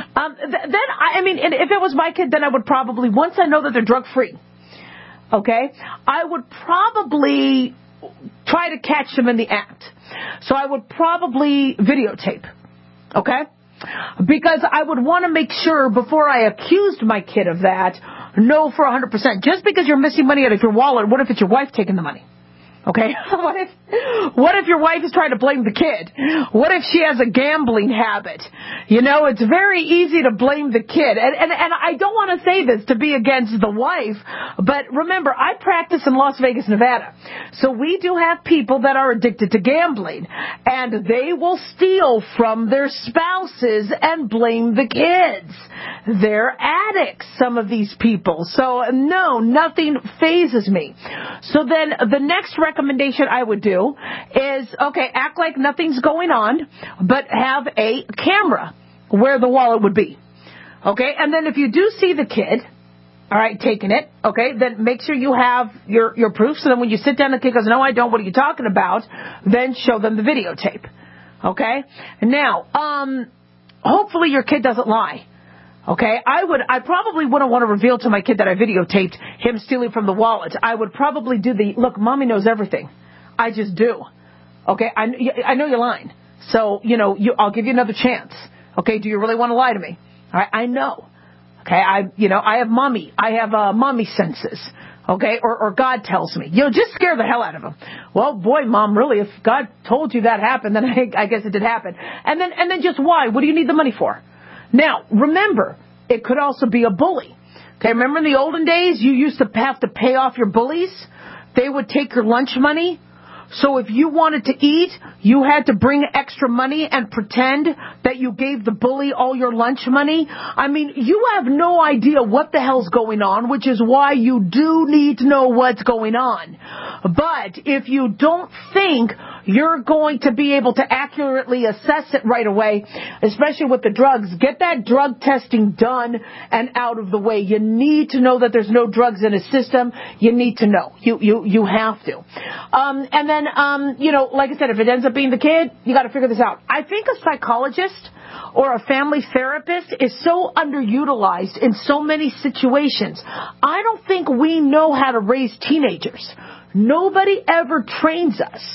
If it was my kid, then I would probably, once I know that they're drug free, okay, I would probably try to catch them in the act. So I would probably videotape, okay? Because I would want to make sure before I accused my kid of that, know for 100%. Just because you're missing money out of your wallet, what if it's your wife taking the money? Okay? What if your wife is trying to blame the kid? What if she has a gambling habit? It's very easy to blame the kid. And I don't want to say this to be against the wife, but remember, I practice in Las Vegas, Nevada. So we do have people that are addicted to gambling, and they will steal from their spouses and blame the kids. They're addicts, some of these people. So no, nothing phases me. So then the next recommendation I would do is, okay, act like nothing's going on, but have a camera where the wallet would be. Okay, and then if you do see the kid, all right, taking it, okay, then make sure you have your proof. So then when you sit down, the kid goes, no, I don't, what are you talking about? Then show them the videotape. Okay? Now, hopefully your kid doesn't lie. Okay, I probably wouldn't want to reveal to my kid that I videotaped him stealing from the wallet. I would probably do look, mommy knows everything. I just do. Okay, I know you're lying. So, I'll give you another chance. Okay, do you really want to lie to me? All right, I know. Okay, I have mommy senses. Okay, or God tells me. Just scare the hell out of him. Well, boy, Mom, really, if God told you that happened, then I guess it did happen. And then just why? What do you need the money for? Now, remember, it could also be a bully. Okay, remember in the olden days, you used to have to pay off your bullies? They would take your lunch money. So if you wanted to eat, you had to bring extra money and pretend that you gave the bully all your lunch money. I mean, you have no idea what the hell's going on, which is why you do need to know what's going on. But if you don't think you're going to be able to accurately assess it right away, especially with the drugs, get that drug testing done and out of the way. You need to know that there's no drugs in his system. You need to know. You have to. And then, like I said, if it ends up being the kid, you got to figure this out. I think a psychologist or a family therapist is so underutilized in so many situations. I don't think we know how to raise teenagers. Nobody ever trains us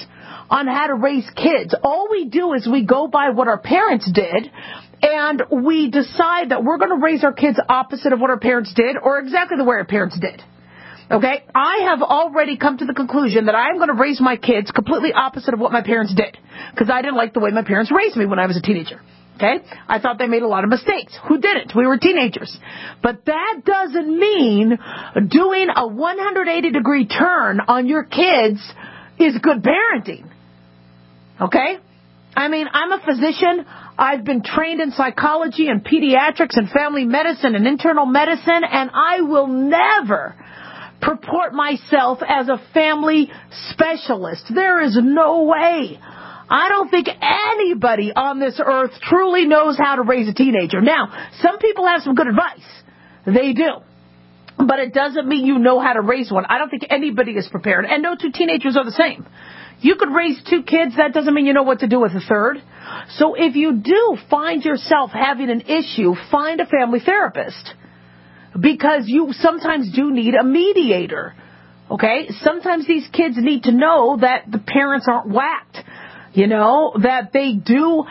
on how to raise kids. All we do is we go by what our parents did, and we decide that we're going to raise our kids opposite of what our parents did or exactly the way our parents did. Okay? I have already come to the conclusion that I'm going to raise my kids completely opposite of what my parents did because I didn't like the way my parents raised me when I was a teenager. Okay? I thought they made a lot of mistakes. Who didn't? We were teenagers. But that doesn't mean doing a 180-degree turn on your kids is good parenting. Okay? I mean, I'm a physician. I've been trained in psychology and pediatrics and family medicine and internal medicine, and I will never purport myself as a family specialist. There is no way. I don't think anybody on this earth truly knows how to raise a teenager. Now, some people have some good advice. They do. But it doesn't mean you know how to raise one. I don't think anybody is prepared. And no two teenagers are the same. You could raise two kids. That doesn't mean you know what to do with a third. So if you do find yourself having an issue, find a family therapist. Because you sometimes do need a mediator. Okay? Sometimes these kids need to know that the parents aren't whacked. You know, that they do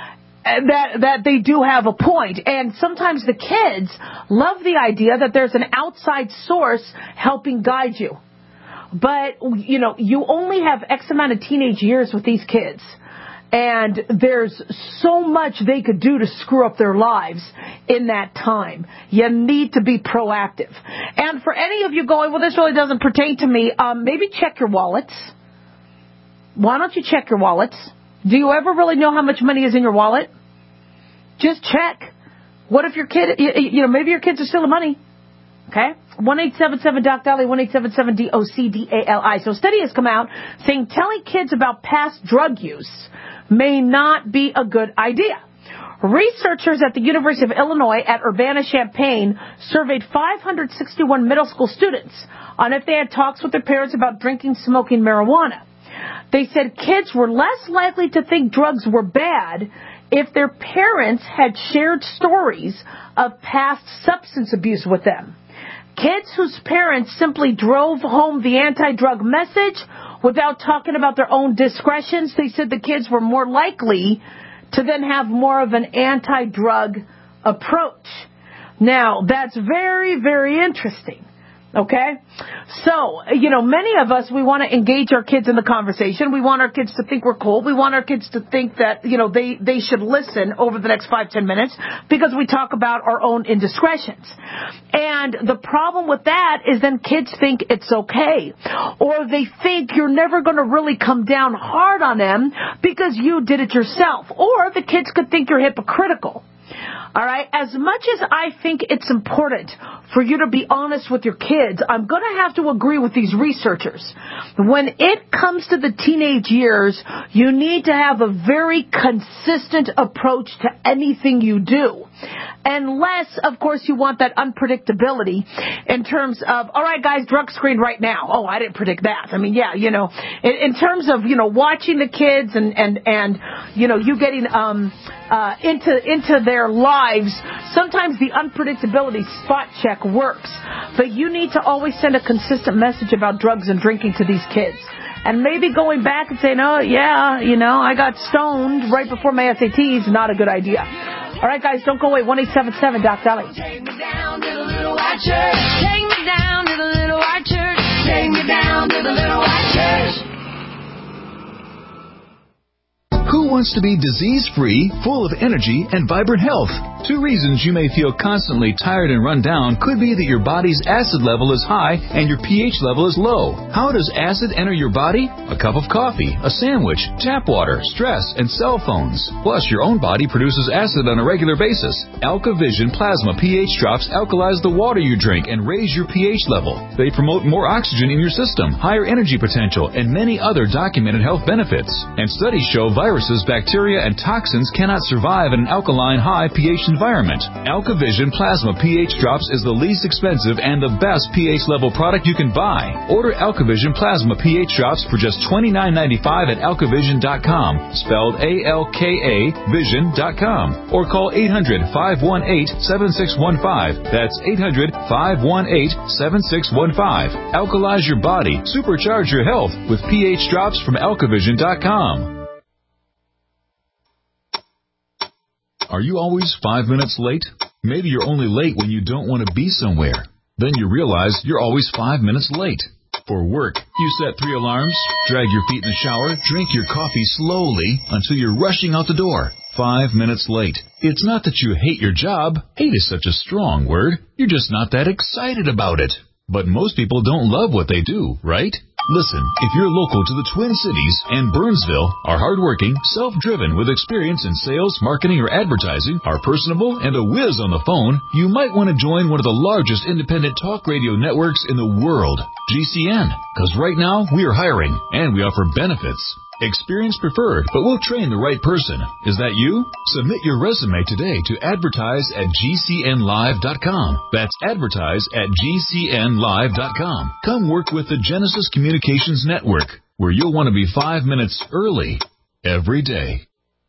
have a point. And sometimes the kids love the idea that there's an outside source helping guide you. But, you know, you only have X amount of teenage years with these kids. And there's so much they could do to screw up their lives in that time. You need to be proactive. And for any of you going, well, this really doesn't pertain to me, maybe check your wallets. Why don't you check your wallets? Do you ever really know how much money is in your wallet? Just check. What if your kid, maybe your kids are stealing money. Okay? 1-877-DOC-DALIA, 1-877-DOC-DALI. So a study has come out saying telling kids about past drug use may not be a good idea. Researchers at the University of Illinois at Urbana-Champaign surveyed 561 middle school students on if they had talks with their parents about drinking, smoking marijuana. They said kids were less likely to think drugs were bad if their parents had shared stories of past substance abuse with them. Kids whose parents simply drove home the anti-drug message without talking about their own discretions, they said the kids were more likely to then have more of an anti-drug approach. Now, that's very, very interesting. Okay? So, many of us, we want to engage our kids in the conversation. We want our kids to think we're cool. We want our kids to think that, they should listen over the next 5-10 minutes because we talk about our own indiscretions. And the problem with that is then kids think it's okay. Or they think you're never going to really come down hard on them because you did it yourself. Or the kids could think you're hypocritical. All right, as much as I think it's important for you to be honest with your kids, I'm going to have to agree with these researchers. When it comes to the teenage years, you need to have a very consistent approach to anything you do. Unless, of course, you want that unpredictability in terms of, all right, guys, drug screen right now. Oh, I didn't predict that. I mean, yeah, in terms of, watching the kids and you getting into their lives, sometimes the unpredictability spot check works. But you need to always send a consistent message about drugs and drinking to these kids. And maybe going back and saying, oh, yeah, I got stoned right before my SATs, not a good idea. All right, guys, don't go away. 1-877-DOC-DALIA. Take me down to the little white church. Take me down to the little white church. Take me down to the little white church. Who wants to be disease-free, full of energy, and vibrant health? 2 reasons you may feel constantly tired and run down could be that your body's acid level is high and your pH level is low. How does acid enter your body? A cup of coffee, a sandwich, tap water, stress, and cell phones. Plus, your own body produces acid on a regular basis. AlkaVision Plasma pH drops alkalize the water you drink and raise your pH level. They promote more oxygen in your system, higher energy potential, and many other documented health benefits. And studies show viruses, bacteria, and toxins cannot survive at an alkaline high pH environment. AlkaVision Plasma pH Drops is the least expensive and the best pH level product you can buy. Order AlkaVision Plasma pH Drops for just $29.95 at AlkaVision.com, spelled A-L-K-A Vision.com, or call 800-518-7615. That's 800-518-7615. Alkalize your body, supercharge your health with pH Drops from AlkaVision.com. Are you always 5 minutes late? Maybe you're only late when you don't want to be somewhere. Then you realize you're always 5 minutes late. For work, you set 3 alarms, drag your feet in the shower, drink your coffee slowly until you're rushing out the door. 5 minutes late. It's not that you hate your job. Hate is such a strong word. You're just not that excited about it. But most people don't love what they do, right? Listen, if you're local to the Twin Cities and Burnsville, are hardworking, self-driven with experience in sales, marketing, or advertising, are personable, and a whiz on the phone, you might want to join one of the largest independent talk radio networks in the world, GCN. Because right now, we are hiring, and we offer benefits. Experience preferred, but we'll train the right person. Is that you? Submit your resume today to advertise at GCNlive.com. That's advertise at GCNlive.com. Come work with the Genesis Communications Network, where you'll want to be 5 minutes early every day.